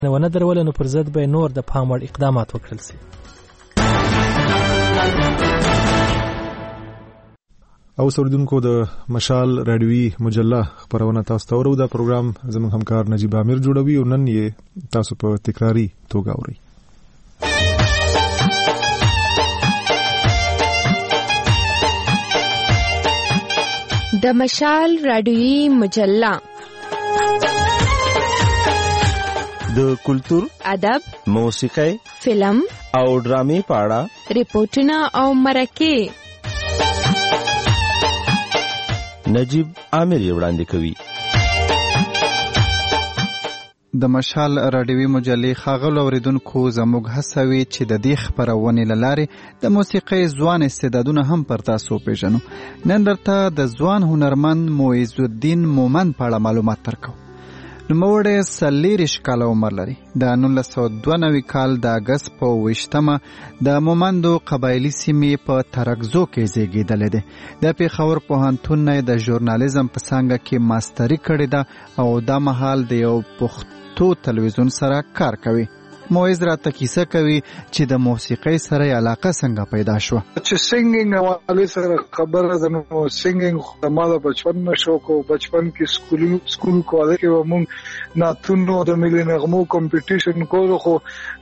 ونه درول نو پر ضد به نور د پام وړ اقدامات وکړل شي. او سردونکو د مشال رادیوي مجله خبرونه تاسو ته ورو دا پروګرام زموږ همکار نجیب عامر جوړوي او نن یې تاسو په تکراری توګه اورئ. د مشال رادیوي مجله د کلتور، ادب، موسیقي، فلم او ډرامې په اړه ریپورتونه او مرکې نجیب عامر وړاندې کوي. د مشال رادیوي مجلې ښاغلو اوریدونکو زموږ هڅه وي چې د دې خپرونې له لارې د موسیقۍ ځوان استعدادونه هم پر تاسو وپېژنو. نن درته د ځوان هنرمند معیز الدین مومند په اړه معلومات درکوو. نوموړی 40 کاله عمر لري. د 1992 کال د اګست په 20مه د مومندو قبایلي سیمې په ترکزو کې زیږېدلی دی. د پېښور پوهنتون نه د ژورنالیزم په څانګه کې ماستري کړې ده او دا مهال د یو پښتو تلویزیون سره کار کوي. معیز راته کیسه کوي چې د موسیقۍ سره علاقه څنګه پیدا شو. چې سنگینګ حواله سره خبره ده، نو سنگینګ د ما د بچپن نه شوق او بچپن کې سکول کولای کې ومون ناتونو د ملي نغمو کمپټیشن کولو، خو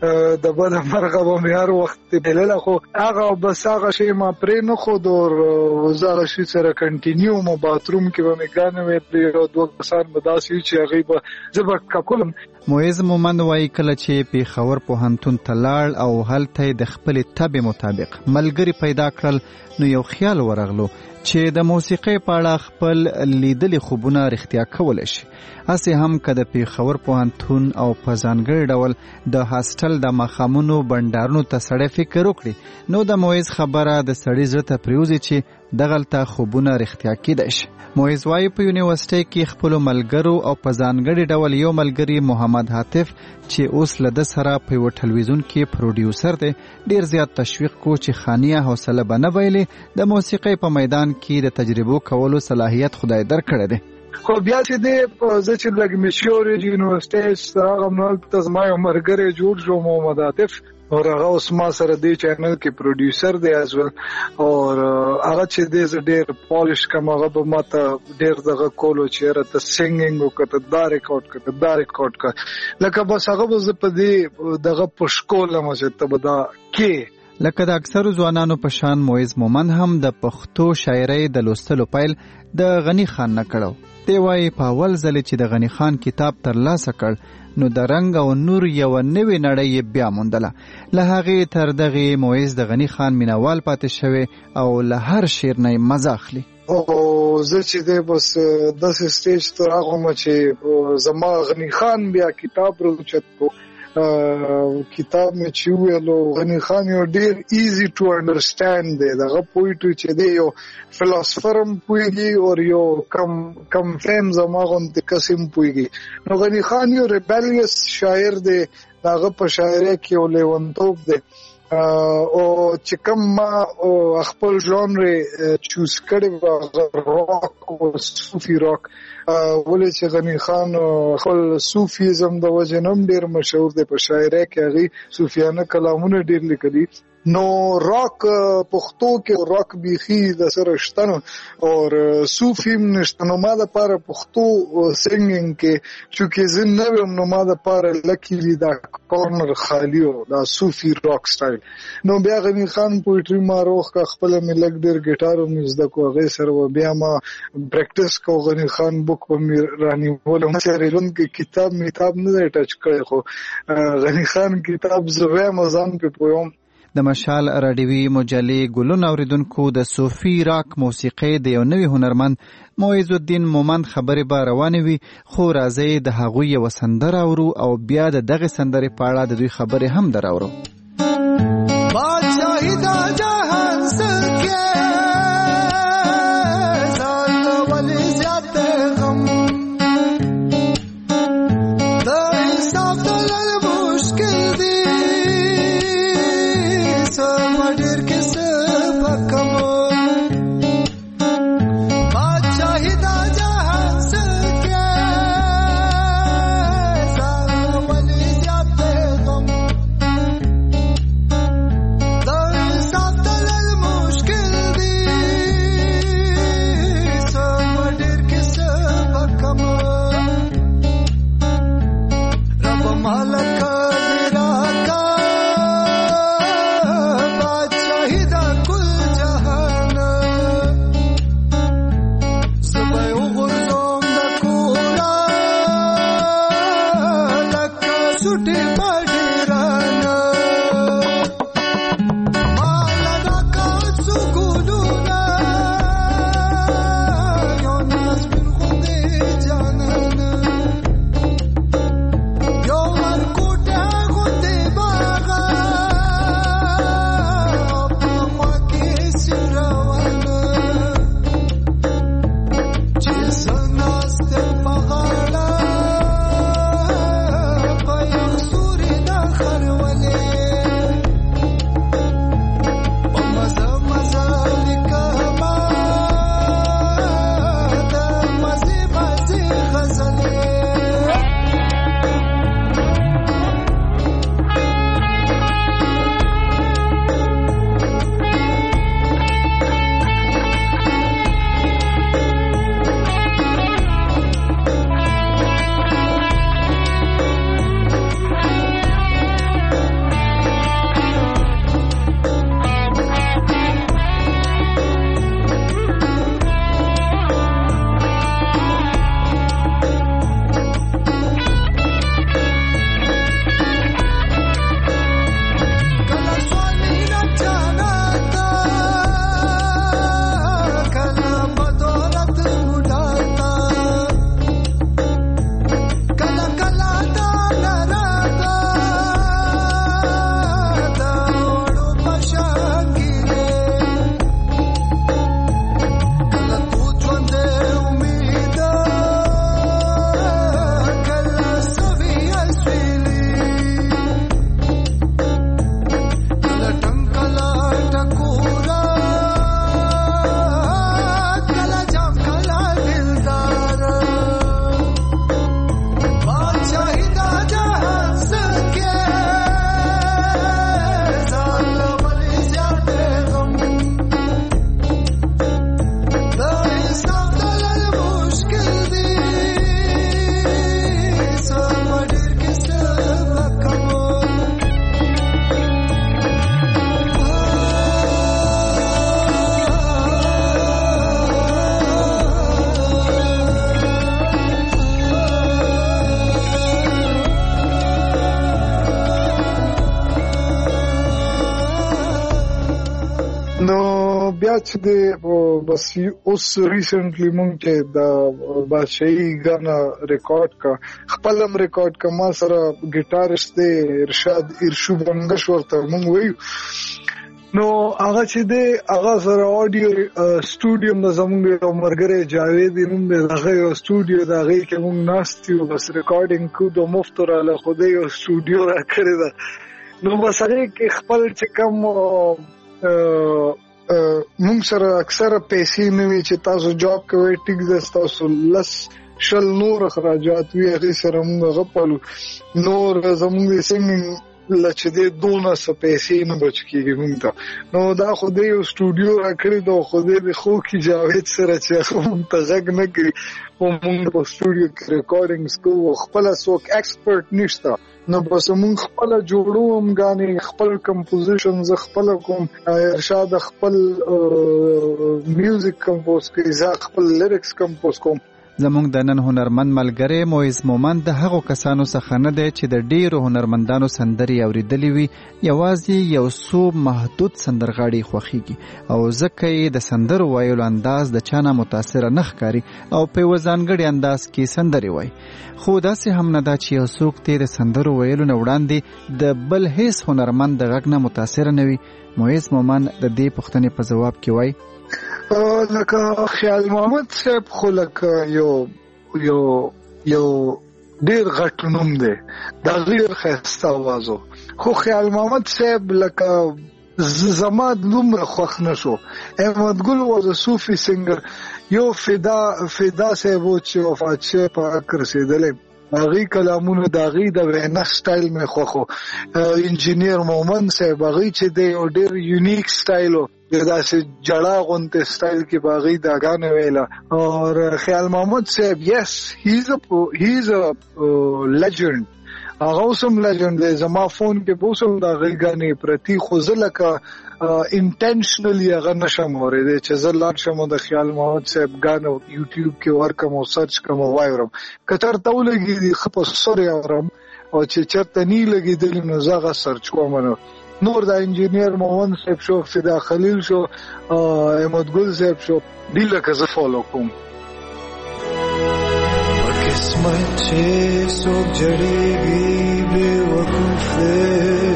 د بل مرغه به مې هر وخت بلل، خو هغه بس هغه شی ما پرې نه خو دور وزاره شي سره کنټینیو مو باتروم کې به مې ګانې وې پرې دوه کسان به داسې چې هغه به زبر کولم. معیز مومند وایي کله چې پېښور پوهنتون ته لاړ او هلته د خپل طبع مطابق ملګری پیدا کړل، نو یو خیال ورغلو چې د موسیقۍ په اړه خپل لیدلي خوبونه رښتیا کولی شي. هسې هم که د پېښور پوهنتون او په ځانګړي ډول د هاسټل د ماښامونو بنډارونو ته سړی فکر وکړي، نو د معیز خبره د سړي زړه ته پرېوځي چې دغلته خوبونه رښتیا کیدای شي. معیز وایي په یونیورسټۍ کې خپلو ملګرو او په ځانګړي ډول یو ملګري محمد حاتف چې اوس له ده سره په یوه ټلویزیون کې پروډیوسر دی، ډېر زیات تشویق کو چې خانیه حوصله به نه بایلي، د موسیقۍ په میدان کې د تجربو کولو صلاحیت خدای درکړی دی. خو بیا چې دی زه چې لږ میشوري یونیورسټۍ سره همالته زما یو ملګری جوړ شو محمد حاتف، اور هغه اوس ما سره دی چینل کې پروډیوسر دی از ول، اور هغه چې دی زه ډېر پالیش کوم، هغه به ما ته ډېر دغه کولو چې یاره ته سنګینګ وکړه، دا ریکارډ کړه، لکه بس هغه به زه په دې دغه پشکولم چې ته به دا کې. لکه د اکثرو ځوانانو په شان معیز مومند هم د پښتو شاعرۍ د لوستلو پیل د غني خان نه کړو. دی وایي په اول ځل چې د غني خان کتاب ترلاسه کړ، نو د رنګ او نور یو نوې نړۍ بیا موندله. له هغې تر دغې معیز د غني خان مینوال پاتې شوی او له هر شعر نه مزه اخلي. او زه چې دی بس داسې سټیج ته راغلم چې زما غني خان بیا کتاب راوچت کو. کتاب مې چې ویلو غني خان یو ډېر ایزی ټو انډرسټینډ دی، دغه پویټري چې دی یو فلسفر هم پوهېږي او یو کم فیم زما غوندې کس هم پوهېږي. نو غني خان یو ریبیلیس شاعر دی، دغه په شاعرۍ کې یو لیونتوب دی. او چې کوم ما خپل ژانر چوز کړی و راک او صوفي راک، ولې چې غني خان خپل صوفیزم د وجه هم ډېر مشهور دی، په شاعرۍ کې هغې صوفیانه کلامونه ډېر لیکلي. نو راک پښتو کې راک بیخي د سره شته او صوفي نشته. نو ما دپاره پښتو سنګینګ کې چونکې زه نه ویم، نو ما دپاره لکیلي دا کارنر خالي و دا صوفي راک سټایل. نو بیا غني خان پویټري ما روغ کا، خپله مې لږ ډېر ګیټار مې زده کو، هغې سره بیا ما پریکټس کو. غني خان بک به مې رانیولم، ریلون کې کتاب نه دی ټچ کړی، خو غني خان کتاب زه وایم ځان پې پویم. د مشال رادیوي مجلې ګلون اوریدونکو د صوفي راک موسیقۍ د یو نوي هنرمند معیز الدین مومند خبرې به روانې وي، خو راځئ د هغوی یوه سندره اورو او بیا د دغې سندرې په اړه د دوی خبرې هم دراورو. بادشاہی دا جہان سکے ځان ولی زیات غم د حساب تلل مشکل دی سم ډیر کیسه پکم بادشاہی دا جہان سکے ځان ولی زیات بیا چې د بس اوس ریسنټلی مونږ چې د بادشاہي غانا ریکارډ کا خپلم ریکارډ کا ما سره ګیټاریست دی ارشاد ارشو بنگش ورته مونږ وایو نو هغه چې دی هغه سره اډیو سټوډیو د زمونږ مرګره جاوید نوم دی هغه یو سټوډیو دا غي کې مونږ ناستیو بس ریکارډینګ کو د مفتر علی خوده یو سټوډیو را کړی دا نو بس هغه کې خپل چې کوم مونږ سره اکثر پیسې نه وي چې تاسو جاب کوئ ټیک ده تاسو لس شل نور اخراجات وي هغه سره مونږ غپلو نور زمونږ سنگینګ لچ دې دونه څه پیسې نه بچ کیږي مونږ ته نو دا خو دې یو سټوډیو راکړی دا خو دې خو کی جاوید سره چې مونږ ته غږ نه کوي مونږ په سټوډیو کې ریکارډینګز کوو خپل څوک ایکسپرت نشته نو بس مونږ خپل جوړو هم غانې خپل کمپوزیشنز خپل کوم ارشاد خپل میوزیک کمپوز کوي ځا خپل لیریکس کمپوز کوم زموږ د نن هنرمند ملګری مویز مومند د هغو کسانو څخه نه دی چې د ډیرو هنرمندانو سندرې اوریدلې وي یوازې یو څو محدود سندرغاړي خوښیږي او ځکه یې د سندرو ویلو انداز د چانه متاثر نه ښکاري او په یو ځانګړي انداز کې سندرې وایي خو داسې هم نه ده چې یو څوک ته د سندرو ویلو نه وړاندې د بل هیڅ هنرمند د غږ نه متاثر نه وي مویز مومند د دې پوښتنې په ځواب کې وایي لکه خیال محمد صاحب خو لکه یو ډیر غټ نوم دی دا غیر خسته आवाज خو خیال محمد صاحب لکه زما نوم خوښ نشو احمد ګل was a صوفي سنگر یو فدا صاحب چې وفات شو په رسیدلې هغه کلامونه داغي د وینا سټایل مې خوخو انجینیر مومن صاحب هغه چې د ډیر یونیک سټایل دا چې جړه غونته سټایل کې باغی داګانه ویلا او خیال محمد صاحب yes he is a legend هغه اوسم لیجند دی. زما فون کې اوسم دا غیګانې پرتی خو زه لکه انټینشنلی هغه نشم اورېدی چې زه لاړ شم د خیال محمد صاحب ګانو یوټیوب کې ورکم او سرچ کوم او وایم که چېرته ولګېدي ښه په سر یې اورم او چې چېرته نه لګېدلي نو زه هغه سرچ کوم. نور د انجینیر مومن صاحب شو، فدا خلیل شو، احمد ګل صاحب شو، دی لکه زه فالو کوم. قسمت چې څوک جړېږي بې وقوف دی،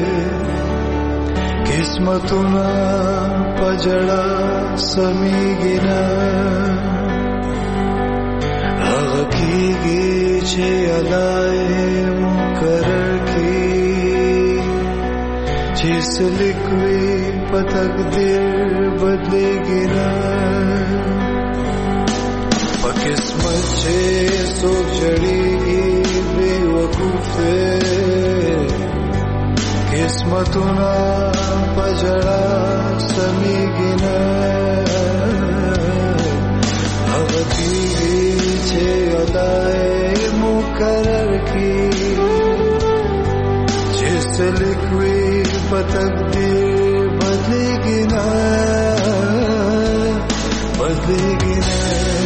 قسمتونه په ژړا سمیږي نه، هغه کېږي چې الله یې مقرر کړي چې څه لیکوي په تقدیر بدلېږي نه. په قسمت چې څوک جړېږي بې وقوف دی، قسمتونه په ژړا سمیږي نه، هغه کېږي چې الله یې مقرر کړي چې څه لیکوي په تقدیر بدلېږي نه، بدلېږي نه.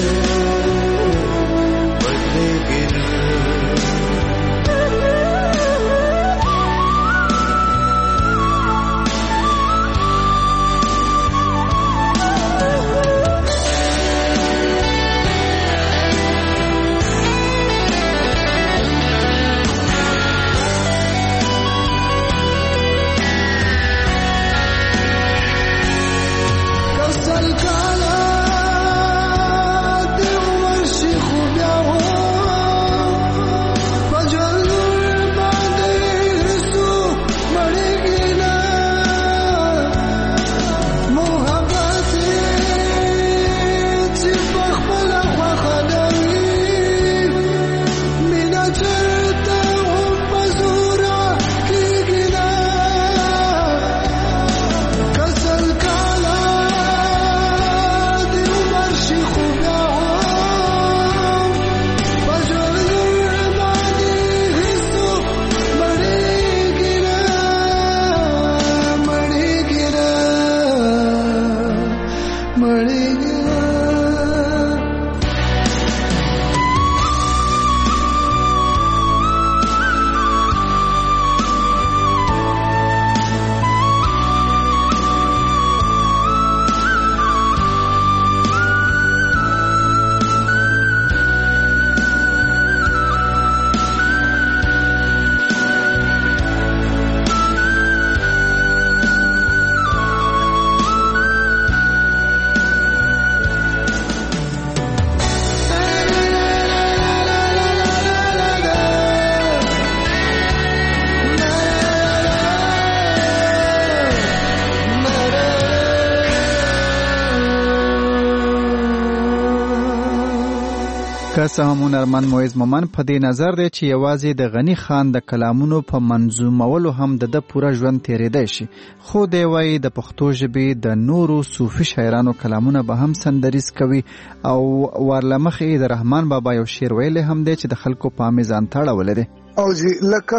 که څه هم هنرمند معز مومن په دې نظر دی چې یوازې د غنی خان د کلامونو په منظومولو هم د پوره ژوند تیریدای شي، خو دی وایي د پښتو ژبې د نورو صوفي شاعرانو کلامونه به هم سندریز کوي او ورلمخې د رحمان بابا یو شعر ویلی هم دی چې د خلکو پام یې ځان ته اړولی دی. او جی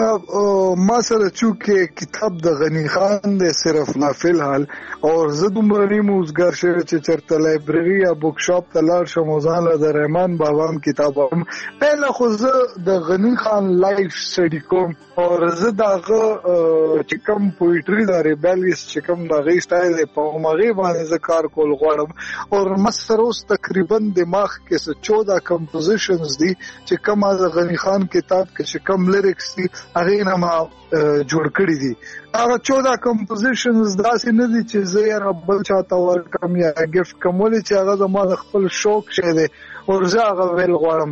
لکه ما سره چونکه کتاب د غنی خان دی صرف لا فی الحال اور زه دومره نیم اوزګار شوی چې چېرته لایبرري یا بک شاپ ته لاړ شم او ځان له د رحمان بابا هم کتاب هم پهله خو زه د غنی خان لایف سټډي کوم اور زه د هغه چې کوم پویټري د ریبلیس چې کوم د هغې سټایل دی په همغې باندې زه کار کول غواړم اور ما سره اوس تقریبا دماغ کې 14 کمپوزیشنز دي چې کوم د غنی خان کتاب کې چې کوم لیریکس دي هغې نه ما جوړ کړي دي. هغه 14 کمپوزیشنز داسې نه دي چې زه یې بل چاته ورکړم یا ګفټ کوم ولې چې هغه زما د خپل شوق شی دی او زه هغه ویل غواړم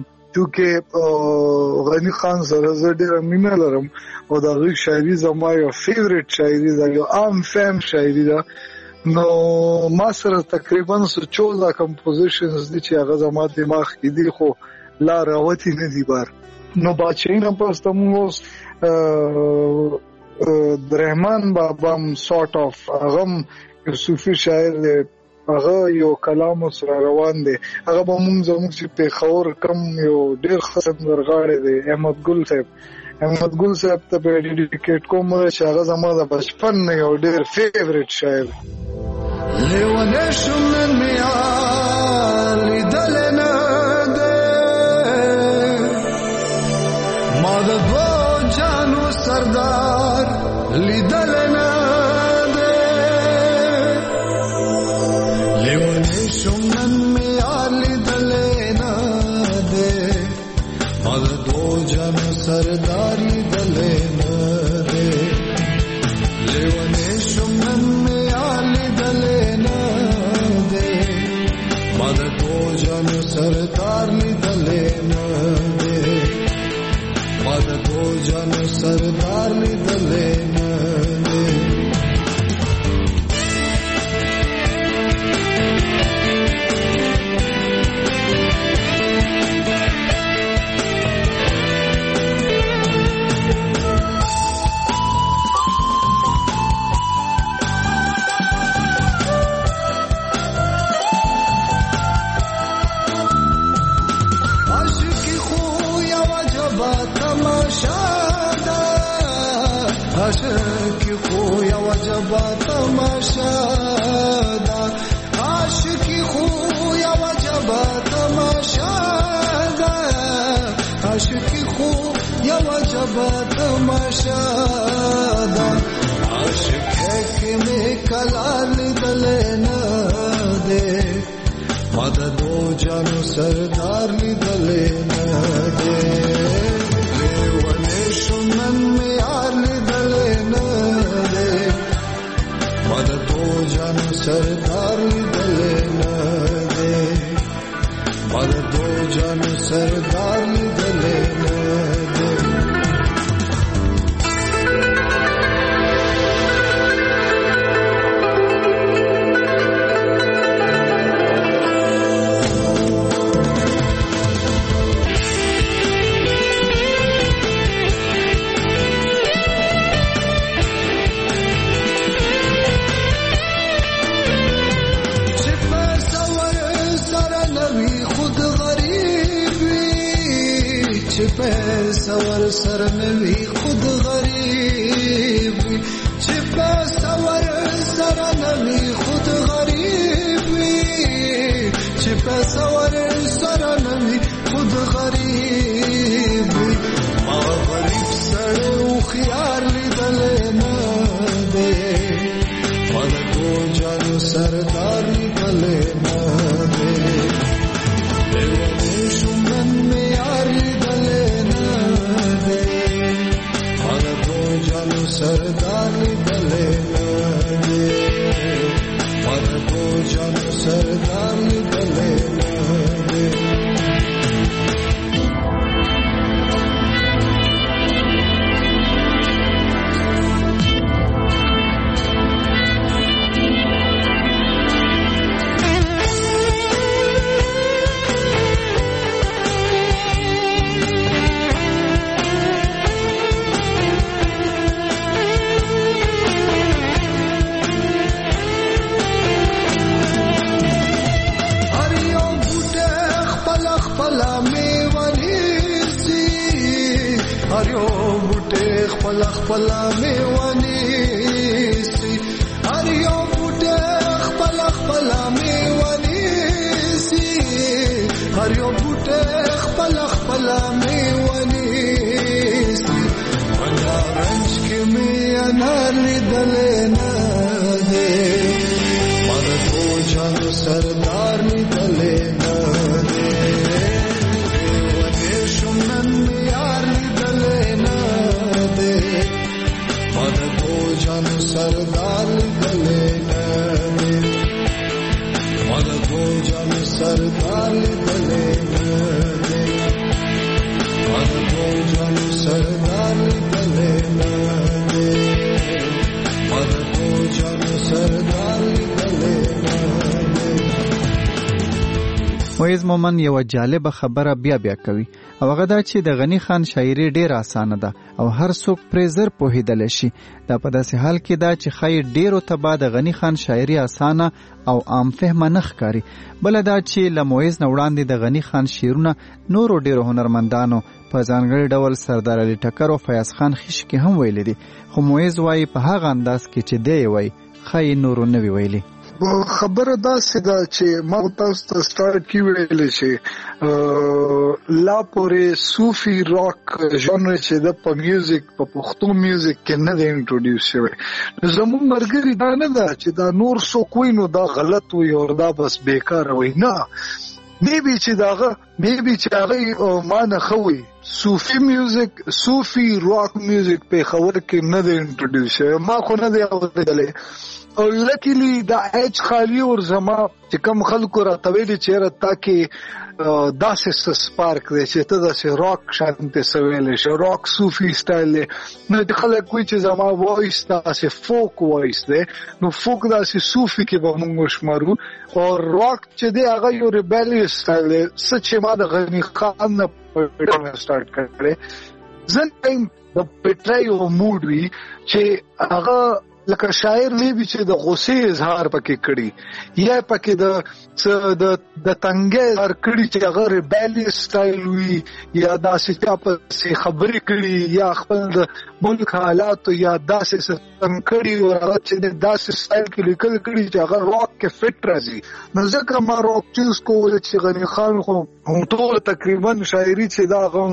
چونکه غنی خان سره زه ډېره مینه لرم او د هغې شاعري زما یو فیورټ شاعري ده، یو عام فهم شاعري ده. نو ما سره تقریبا 14 کمپوزیشنز دي چې هغه زما دماغ کې دي خو لا راوتي نه دي بار. نو بادشاهی نه پسته موږ اوس رحمان بابا هم سارت آف هغه یو صوفي شاعر دی، هغه یو کلام سره روان دی. هغه به موږ زموږ چې پېښور کم یو ډېر ښه سندرغاړی دی احمد ګل صاحب احمد ګل صاحب ته په ډیډیکیټ کوم چې هغه زما د بچپن نه یو ډېر فیورټ شاعر لیونه شومن میا لیدل نه ده ما د دو جانو سردار لیدل نه ده لیونه شومن میا لیدل نه ده ما د دو جانو سردار لیدل نه ده لیونه شومن میا لیدل نه ده ما د دو جانو سردار لیدل نه ده ما د دو جانو سردار لیدل نه ده عاشقی خو یو عجب تماشا ده عاشقی خو یو عجب تماشا ده عاشقی خو یو عجب تماشا ده عاشق کې مې کلال دل نه ده ما د دو جانو سردار لیدل نه ده لیونه شومن مې یار لیدل نه ده ما د دو جانو سردار لیدل نه ده ما د دو جانو سردار لیدل نه ده سور سر نوی خود غریب چپا سور سر نوی خود غریب چپا سور سر نوی خود غریب ما غریب سر او خیار لیدل نه ده ما د دو جانو سردار لیدل نه ده لیونه شومن مې یار لیدل سردار لیدل نه ده ما د دو جانو سردار لیدل نه ده خپل میوانی سی هر یو بوټه خپل میوانی سی هر یو بوټه خپل میوانی سی ولا رنج کې می انار لیدل نه ده ما د دو جانو سردار لیدل نه ده لیونه شومن مې یار لیدل نه ده ما د دو جانو سردار لیدل نه ده ما د دو جانو سردار لیدل نه ده ما د دو جانو سردار لیدل نه ده ما د دو جانو سردار لیدل نه ده. مویز مومن یو جالب خبره بیا کوي او هغه دا چې د غنی خان شاعري ډیر اسانه ده او هر څوک پرې زر پوهیدل شي. دا په داسې حال کې دا چې خیر ډیرو ته بعد غنی خان شاعري اسانه او عام فهمه نه ښکاري. بل دا چې له مویز نه وړاندې د غنی خان شعرونه نورو ډیرو هنرمندانو په ځانګړي ډول سردار علي ټکر او فیاض خان خشکي هم ویلي دي، خو مویز وایي په هغه انداز کې چې دی وایي ښایي نورو نه وي ویلي. خبره داسې ده چې ما تاسو ته سٹارټ کې ویلې چې لا پورې صوفي راک ژانر چې د په میوزیک په پښتو میوزیک کې نه دی انټروډیوس شوی. زموږ مرګري دا نه ده چې دا نور څوک وي نو دا غلط وي او دا بس بیکار وي، نه میبي چې هغه ما نه خوي صوفي میوزیک صوفي راک میوزیک په خبر کې نه دی انټروډیوس شوی، ما خو نه دی اورېدلی. او لکیلی دا ایج خالی اور زما چې کم خلکو راته ویلي چې راته کې داسې سپارک دی چې ته داسې راک شانته سویلې شو، راک صوفي سټایل دی. نو د خلک کوي چې زما وایس داسې فوک وایس دی، نو فوک داسې صوفي کې به موږ شمارو، او راک چې دی هغه یو ریبلیس سټایل دی. څه چې ما د غني خان نه سٹارټ کړی ځن ټایم د پټرای او موډ وی چې هغه لکه شاعر نه وي چې د غصې اظهار پکې کړي یا پکې د تنګې اظهار کړي چې هغه ریبلیس سټایل وي یا داسې چې خبرې کړي یا خپل د ملک حالات یا داسې څنګه کړي او هغه چې داسې سټایل کې لیکل کړي چې هغه راک کې فټ راځي. نو ځکه ما راک چوز کول چې غني خان خو ټول تقریبا شاعري چې دا غون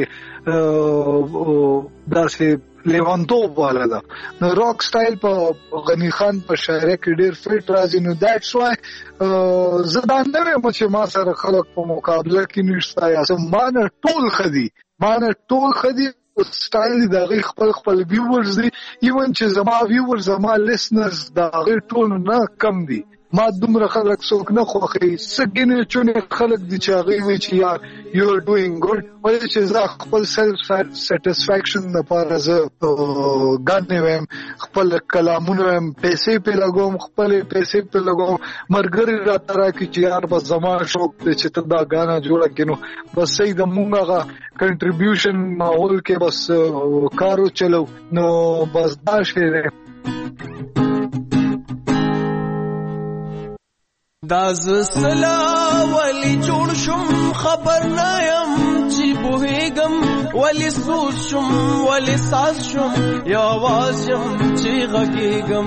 داسې لیوانتوب والا ده. نو راک سټایل په غني خان په شاعرۍ کې ډېر فټ راځي. نو دیټس وای زه دا نه وایم چې ما سره خلک په مقابله کې نشته یا ما نه ټول خدي سټایل د هغې خپل ویورز دي، ایون چې زما ویورز زما لیسنرز د هغې ټول نه کم دي. ما دومره خلک څوک نه خوښوي، څه ګینې چونې خلک دي چې هغوی وایي چې یار یو آر ډوینګ ګډ، ولې چې زه خپل سیلف سیټسفیکشن لپاره زه ګانې وایم، خپل کلامونه وایم، پیسې پې لګوم، خپلې پیسې پې لګوم، ملګري راته راکړي چې یار بس زما شوق دی چې ته دا ګانا جوړه کړې، نو بس صحیح د مونږ هغه کنټریبیوشن ماحول کې بس کار وچلو، نو بس دا شی دی. دا زسلا ولی جوړ شم خبر نایم چې بوهیګم ولی سوچ شم ولی ساز شم یا आवाज شم چې غږیږم.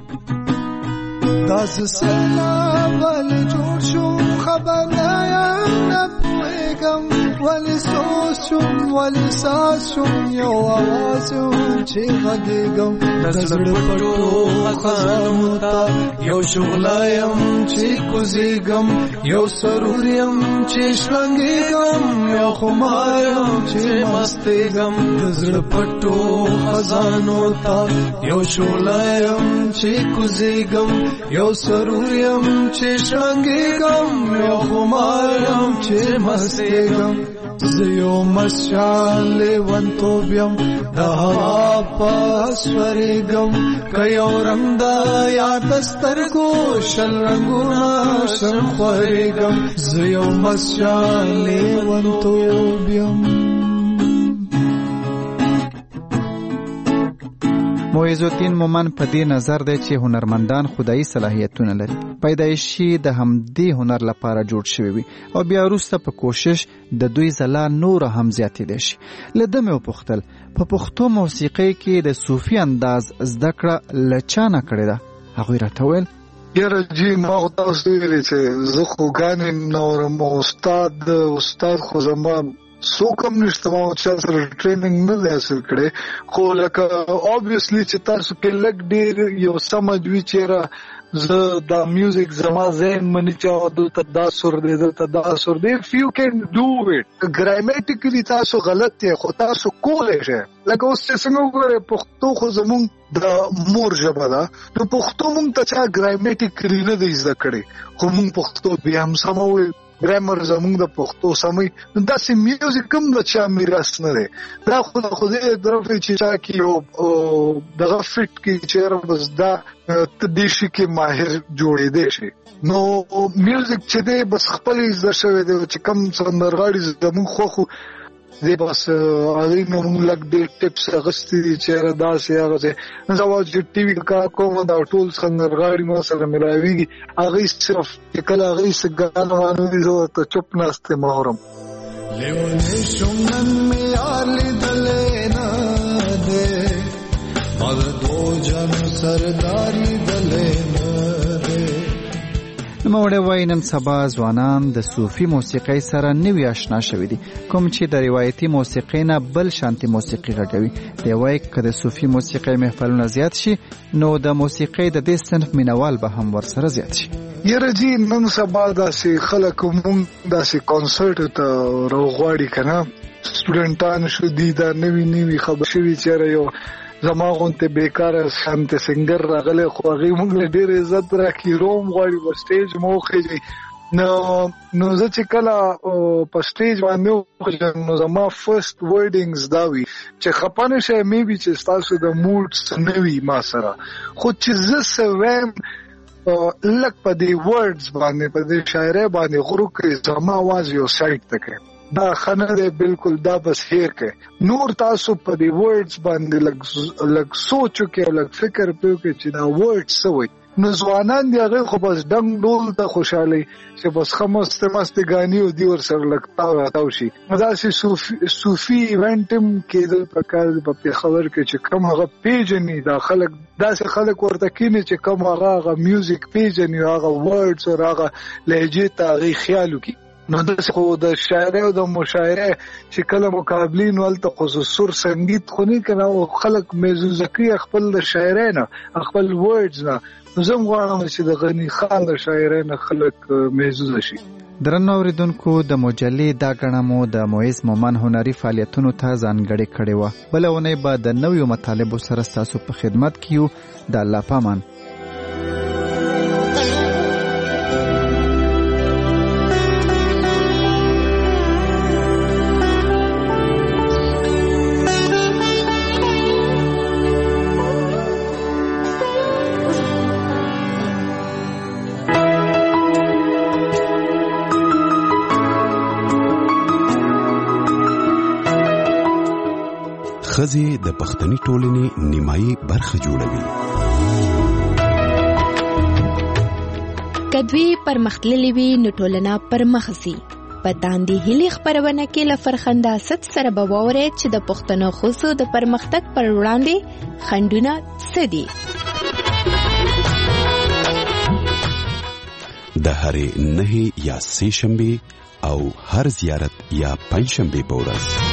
دا زسلا ولی جوړ شم خبر نایم نه بوهیګم ولی سوچ شم ولی ساز شم یا आवाज شم چې غږیږم. د زړه پټو خزانو ته یو شغلایم چې کوزیګم، یو سروریم چې شلنګیګم، یو خماریم چې مستیګم. د زړه پټو خزانو ته یو شغلایم چې کوزیګم، یو سروریم چې شلنګیګم، یو خماریم چې مستیګم. زیو مشال لیوانتوبیم د هوا پاس ورېږم، که یو رنګ د یاد سترګو شل رنګونه شم خورېږم. زیو مشال لیوانتوبیم. معیز الدین مومن په دې نظر دی چې هنرمندان خدایي صلاحیتونه لري، پیدایشي د همدې هنر لپاره جوړ شوي وي او بیا وروسته په کوشش د دوی ځلا نور هم زیاتېدی شي. له ده مې وپوښتل په پښتو موسیقۍ کې د صوفي انداز زده کړه له چا نه کړې ده؟ هغوی راته ویل یاره جی ما خو تاسو ویلې چې زه خو ګانې نه اورم، استاد خو زما څوک هم نشته، ما چا سره ټریننګ نه دی حاصل کړی، خو لکه اوبویسلی چې تاسو کې لږ ډېر یو سمج وي چېرې زه دا میوزیک زما ذهن مني چې دلته دا سر دی دلته دا سر دی. if you can do it ګرامټیکلی تاسو غلط دی خو تاسو کولی شئ. لکه اوس چې څنګه وګورئ پښتو خو زمونږ د مور ژبه ده، نو پښتو مونږ ته چا ګرامټیکلی نه دی زده کړی، خو مونږ پښتو بیا هم سمه وایو، ګرامر زمونږ د پښتو سموي. داسې میوزیک هم د چا میراث نه دی، دا خو د خدای طرف دی چې چا کې یو دغه فټ کې چېرې بس دا دې شي کې ماهر جوړېدی شي. نو میوزیک چې دی بس خپل زده شوی دی، چې کم سندرغاړي زمونږ خوښو دی بس هغوی نه مونږ لږ ډېر ټپس اخیستي دي چېرې داسې هغسې. زه چې ټي وي کار کوم دا ټول سندرغاړي ما سره ملاویږي، هغوی صرف چې کله هغوی څه ګانا وانه دي زه ورته چوپ ناست یم اورم. لیونی شمن می یارلی دلینا دے مد دو جن سرداری دلینا دے. نوموړی وایي نن سبا ځوانان د صوفي موسیقۍ سره نوي آشنا شوي دي، کوم چې د روایتي موسیقۍ نه بل شانتي موسیقي غږوي. دی وایي که د صوفي موسیقۍ محفلونه زیات شي نو د موسیقۍ د دې صنف مینوال به هم ورسره زیات شي. یره جی نن سبا داسې خلک مونږ داسې کانسرټ ته راغواړي که نه، سټوډنټان شو دي دا نوي خبر شوي چېرې یو زما غونته بیکاره شانته سنگر راغلی خو هغې موږ له ډېر عزت راکړي روم غواړي په سټیج مو وخېږي. نو زه چې کله په سټیج باندې وخېږم نو زما فرست ورډینګز دا وي چې خفه نه شئ میبي چې ستاسو د موډ څه نه وي ما سره، خو چې زه څه وایم لږ په دې ورډز باندې په دې شاعرۍ باندې غرو کړي زما اواز یو سایډ ته کړي دا خنه دی بالکل دا بس هیر کړي. نور تاسو په دې ورډز باندې لږ سوچ وکړئ او لږ فکر پرې وکړئ چې دا ورډ څه وایي. نو ځوانان دي هغې خو بس ډنګ ډول ته خوشحالۍ چې بس ښه مستې ګانې او دي ورسره لږ تاو راتاو شي. نو داسې صوفي ایونټ هم کېدل پکار دي په پېښور کې چې کم هغه پیژني دا خلک، داسې خلک ورته کیني چې کم هغه میوزیک پیژني او هغه ورډز او هغه لهجې ته هغې خیال وکړي. نو داسې خو د شاعرۍ او د مشاعرې چې کله مقابلین هلته خو سور سنګیت خو نه که نه خلک محظوظه کوي خپل د شاعرۍ نه خپل ورډز نه. نو زه هم غواړم چې د غني خان د شاعرۍ نه خلک محظوظه شي. درنو اورېدونکو د مجلې دا ګڼه مو د معز مومن هنري فعالیتونو ته ځانګړې کړې وه. بله اونۍ به د نویو مطالبو سره ستاسو په خدمت کې یو. د الله پامان. ښځې د پښتني ټولنې نیمایي برخه جوړوي. که دوی پرمختللي وي نو ټولنه پرمخ ځي. په داندې هیلې خپرونه کې له فرخنده اسد سره به واورئ چې د پښتنو ښځو د پرمختګ پر وړاندې خنډونه څه دي. د هرې 9 یا 3 شنبې او هر زیارت یا پنځشنبې په ورځ